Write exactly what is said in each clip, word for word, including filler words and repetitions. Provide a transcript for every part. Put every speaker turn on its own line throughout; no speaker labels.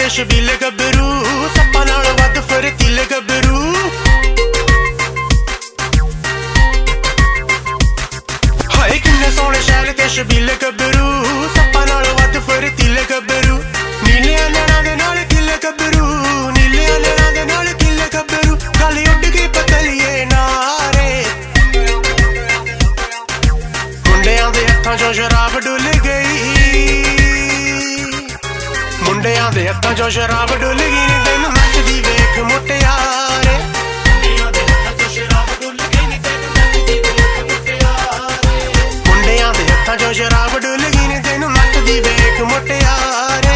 ਤੇ ਸ਼ਬੀਲ ਗੱਭਰੂ ਸੱਪਾਂ ਨਾਲ ਵੱਧ ਫੁਰਤੀਲੇ ਗੱਭਰੂ ਹਾਏ ਕਿੰਨੇ ਸੋਹਣੇ ਸ਼ਹਿਰ ਤੇ ਸ਼ਬੀਲ ਗੱਭਰੂ ਸੱਪਾਂ ਨਾਲ ਵੱਧ ਫੁਰਤੀਲੇ ਗੱਭਰੂ ਨੀਲਿਆਂ ਨੈਣਾਂ ਦੇ ਨਾਲ ਕਿੱਲੇ ਗੱਭਰੂ ਨੀਲਿਆਂ ਨੈਣਾਂ ਦੇ ਨਾਲ ਕਿੱਲੇ ਗੱਭਰੂ ਗੱਲ ਉੱਡ ਗਈ ਪਤਲੀਏ ਨਾਰੇ ਮੁੰਡਿਆਂ ਦੇ ਹੱਥਾਂ ਚੋਂ ਸ਼ਰਾਬ ਡੁੱਲ ਗਈ ਮੁੰਡਿਆਂ ਦੇ ਹੱਥਾਂ ਚੋਂ ਸ਼ਰਾਬ ਡੁੱਲ ਗਈ ਨੀ ਤੈਨੂੰ ਨੱਚਦੀ ਵੇਖ ਮੁਟਿਆਰੇ ਮੁੰਡਿਆਂ ਦੇ ਹੱਥਾਂ ਚੋਂ ਸ਼ਰਾਬ ਡੁੱਲ ਗਈ ਨੀ ਤੈਨੂੰ ਨੱਚਦੀ ਵੇਖ ਮੁਟਿਆਰੇ ਮੁੰਡਿਆਂ ਦੇ ਹੱਥਾਂ ਚੋਂ ਸ਼ਰਾਬ ਡੁੱਲ ਗਈ ਨੀ ਤੈਨੂੰ ਨੱਚਦੀ ਵੇਖ ਮੁਟਿਆਰੇ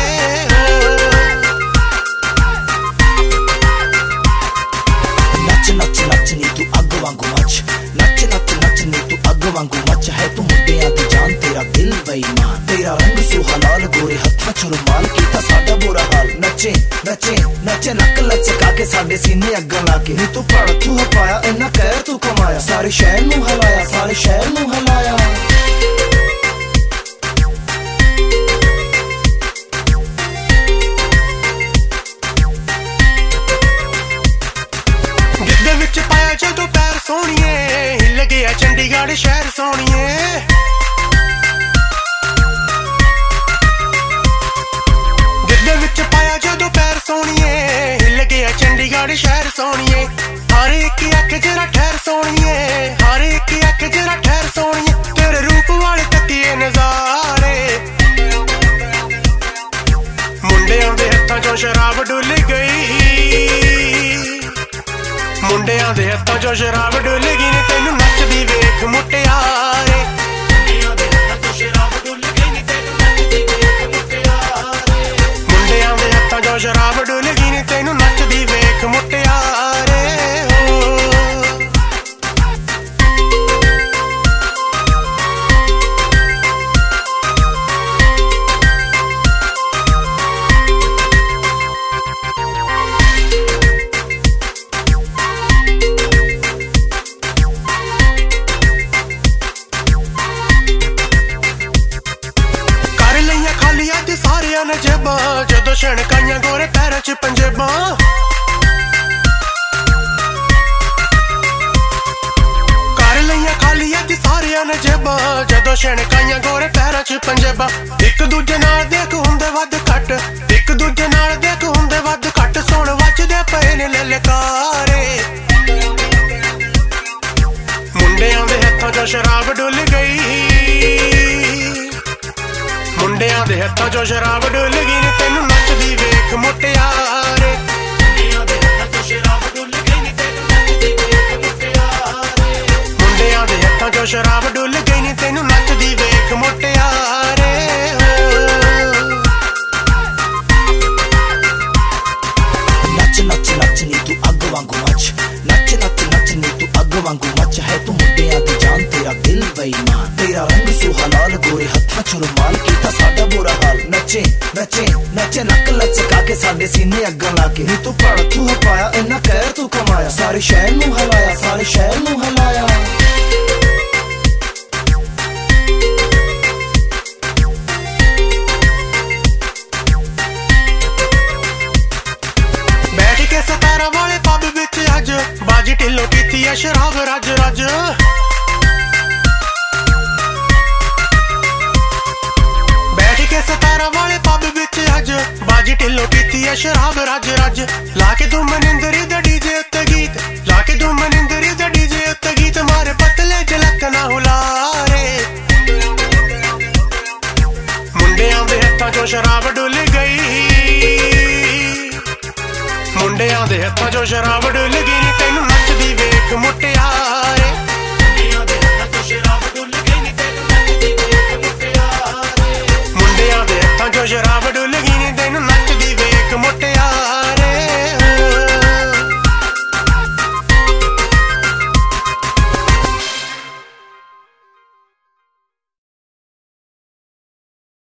ਨੱਚ ਨੱਚ ਨੱਚ ਨੀ ਤੂੰ ਅੱਗ ਵਾਂਗੂ ਮੱਚ ਨੱਚ ਨੱਚ ਨੱਚ ਨੀ ਤੂੰ ਅੱਗ ਵਾਂਗੂ ਮੱਚ ਹੈ ਤੂੰ ਮੁੰਡਿਆਂ ਦੀ ਜਾਨ ਤੇਰਾ ਦਿਲ ਬੇਈਮਾਨ ਤੇਰਾ ਰੰਗ ਸੁਹਲਾਲ ਗੋਰੇ ਹੱਥਾਂ ਚ ਰੁਮਾਲ ਕੀਤਾ ਸਾਡਾ ਬੁਰਾ ਹਾਲ ਨੱਚੇ ਨੱਚੇ ਨੱਚੇ ਲੱਕ ਲਚਕਾ ਕੇ ਸਾਡੇ ਸੀਨੇ ਅੱਗਾਂ ਲਾ ਕੇ ਨੀ ਤੂੰ ਪੜ ਤੂੰ ਪਾਇਆ ਇੰਨਾ ਕਹਿਰ ਤੂੰ ਕਮਾਇਆ ਸਾਰੇ ਸ਼ਹਿਰ ਨੂੰ ਹਲਾਇਆ ਸਾਰੇ ਸ਼ਹਿਰ ਨੂੰ ਹਲਾਇਆ
ਗਿੱਧੇ ਵਿੱਚ ਪਾਇਆ ਜਦੋਂ ਪੈਰ ਸੋਹਣੀਏ ਹਿੱਲ ਗਿਆ ਚੰਡੀਗੜ੍ਹ ਸ਼ਹਿਰ ਸੋਹਣੀਏ ਗਿੱਧੇ ਵਿੱਚ ਪਾਇਆ ਜਦੋਂ ਪੈਰ ਸੋਹਣੀਏ ਹਿੱਲ ਗਿਆ ਚੰਡੀਗੜ੍ਹ ਸ਼ਹਿਰ ਸੋਹਣੀਏ ਹਰ ਇੱਕ ਅੱਖ ਜਰਾ ਠਹਿਰ ਸੋਹਣੀਏ ਹਰ ਇੱਕ ਅੱਖ ਜਰਾ ਠਹਿਰ ਸੋਹਣੀਏ ਤੇਰੇ ਰੂਪ ਵਾਲੇ ਤੱਕੀਏ ਨਜ਼ਾਰੇ ਮੁੰਡਿਆਂ ਦੇ ਹੱਥਾਂ ਚੋਂ ਸ਼ਰਾਬ ਡੁੱਲ ਗਈ ਮੁੰਡਿਆਂ ਦੇ ਹੱਥਾਂ ਚੋਂ ਸ਼ਰਾਬ ਡੁੱਲ ਗਈ ਨੀ ਤੈਨੂੰ ਨੱਚਦੀ ਵੇਖ ਮੁਟਿਆਰੇ ਮੁੰਡਿਆਂ ਦੇ ਹੱਥਾਂ ਚੋਂ ਸ਼ਰਾਬ ਡੁੱਲ ਗਈ ਨੀ ਤੈਨੂੰ ਨੱਚਦੀ ਵੇਖ ਮੁਟਿਆਰੇ ਮੁੰਡਿਆਂ ਦੇ ਹੱਥਾਂ ਚੋਂ ਸ਼ਰਾਬ ਡੁੱਲ ਗਈ ਨੀ ਤੈਨੂੰ ਨੱਚਦੀ ਵੇਖ ਮੁਟਿਆਰੇ ਸਾਰਿਆਂ ਨੇ ਜੇਬਾਂ ਜਦੋਂ ਛਣਕਾਈਆਂ ਗੋਰੇ ਪੈਰਾਂ ਚ ਪੰਜੇਬਾਂ ਕਰ ਲਈਆਂ ਖਾਲੀਆਂ ਤੇ ਸਾਰਿਆਂ ਨੇ ਜੇਬਾਂ ਜਦੋਂ ਛਣਕਾਈਆਂ ਗੋਰੇ ਪੈਰਾਂ ਚ ਪੰਜੇਬਾਂ ਇੱਕ ਦੂਜੇ ਨਾਲ ਦੇਖ ਹੁੰਦੇ ਵੱਧ ਘੱਟ ਇੱਕ ਦੂਜੇ ਨਾਲ ਦੇਖ ਹੁੰਦੇ ਵੱਧ ਘੱਟ ਸੁਣ ਵੱਜਦੇ ਪਏ ਨੇ ਲਲਕਾਰੇ ਮੁੰਡਿਆਂ ਦੇ ਹੱਥਾਂ ਚੋਂ ਸ਼ਰਾਬ ਡੁੱਲ ਗਈ ਮੁੰਡਿਆਂ ਦੇ ਹੱਥਾਂ ਚੋਂ ਸ਼ਰਾਬ ਡੁੱਲ ਗਈ ਨੀ ਤੈਨੂੰ ਨੱਚਦੀ ਵੇਖ ਮੁਟਿਆਰੇ ਮੁੰਡਿਆਂ ਦੇ ਹੱਥਾਂ ਚੋਂ ਸ਼ਰਾਬ ਡੁੱਲ ਗਈ ਨੀ ਤੈਨੂੰ ਨੱਚਦੀ ਵੇਖ ਮੁਟਿਆਰੇ ਮੁੰਡਿਆਂ ਦੇ ਹੱਥਾਂ ਚੋਂ ਸ਼ਰਾਬ ਡੁੱਲ ਗਈ ਨੀ ਤੈਨੂੰ ਨੱਚਦੀ ਵੇਖ ਮੁਟਿਆਰੇ
ਨੱਚ ਨੱਚ ਨੱਚ ਨੀ ਤੂੰ ਅੱਗ ਵਾਂਗੂ ਮੱਚ ਨੱਚ ਨੱਚ ਨੱਚ ਨੀ ਤੂੰ ਅੱਗ ਵਾਂਗੂ ਮੱਚ ਹੈ ਤੂੰ ਮੁੰਡਿਆਂ ਦੀ ਜਾਨ ਤੇਰਾ ਦਿਲ ਬੇਈਮਾਨ ਤੇਰਾ ਰੰਗ ਸੁਹਲਾਲ ਗੋਰੇ ਹੱਥਾਂ ਚ ਰੁਮਾਲ ਕੀਤਾ ਸਾਡਾ ਬੁਰਾ ਹਾਲ ਨੱਚੇ ਨੱਚੇ ਨੱਚੇ ਲੱਕ ਲਚਕਾ ਕੇ ਸਾਡੇ ਸੀਨੇ ਅੱਗਾਂ ਲਾ ਕੇ ਨੀ ਤੂੰ ਪੜ ਤੂੰ ਪਾਇਆ ਇੰਨਾ ਕਹਿਰ ਤੂੰ ਕਮਾਇਆ ਸਾਰੇ ਸ਼ਹਿਰ ਨੂੰ ਹਲਾਇਆ ਸਾਰੇ ਸ਼ਹਿਰ ਨੂੰ ਹਲਾਇਆ
ਬੈਠ ਕੇ ਸਤਾਰਾ ਵਾਲੇ ਪੱਬ ਵਿੱਚ ਅੱਜ ਬਾਜੀ ਢਿੱਲੋਂ ਕੀਤੀ ਆ ਸ਼ਰਾਬ ਰੱਜ ਰੱਜ ਬੈਠ ਕੇ ਸਤਾਰਾ ਵਾਲੇ ਪੱਬ ਵਿੱਚ ਅੱਜ ਬਾਜੀ ਢਿੱਲੋਂ ਕੀਤੀ ਆ ਸ਼ਰਾਬ ਰੱਜ ਰੱਜ ਲਾ ਕੇ ਤੂੰ ਮਨਿੰਦਰੀ ਦਾ ਡੀਜੇ ਉੱਤੇ ਗੀਤ ਲਾ ਕੇ ਤੂੰ ਮਨਿੰਦਰੀ ਦਾ ਡੀਜੇ ਉੱਤੇ ਗੀਤ ਮਾਰੇ ਪਤਲੇ ਜਲਕ ਨਾ ਹੁਲਾਰੇ ਮੁੰਡਿਆਂ ਦੇ ਹੱਥਾਂ ਚੋਂ ਸ਼ਰਾਬ ਡੁੱਲ ਗਈ ਮੁੰਡਿਆਂ ਦੇ ਹੱਥਾਂ ਚੋਂ ਸ਼ਰਾਬ ਡੁੱਲ ਗਈ ਨੀ ਤੈਨੂੰ ਨੱਚਦੀ ਵੇਖ ਮੁਟਿਆਰੇ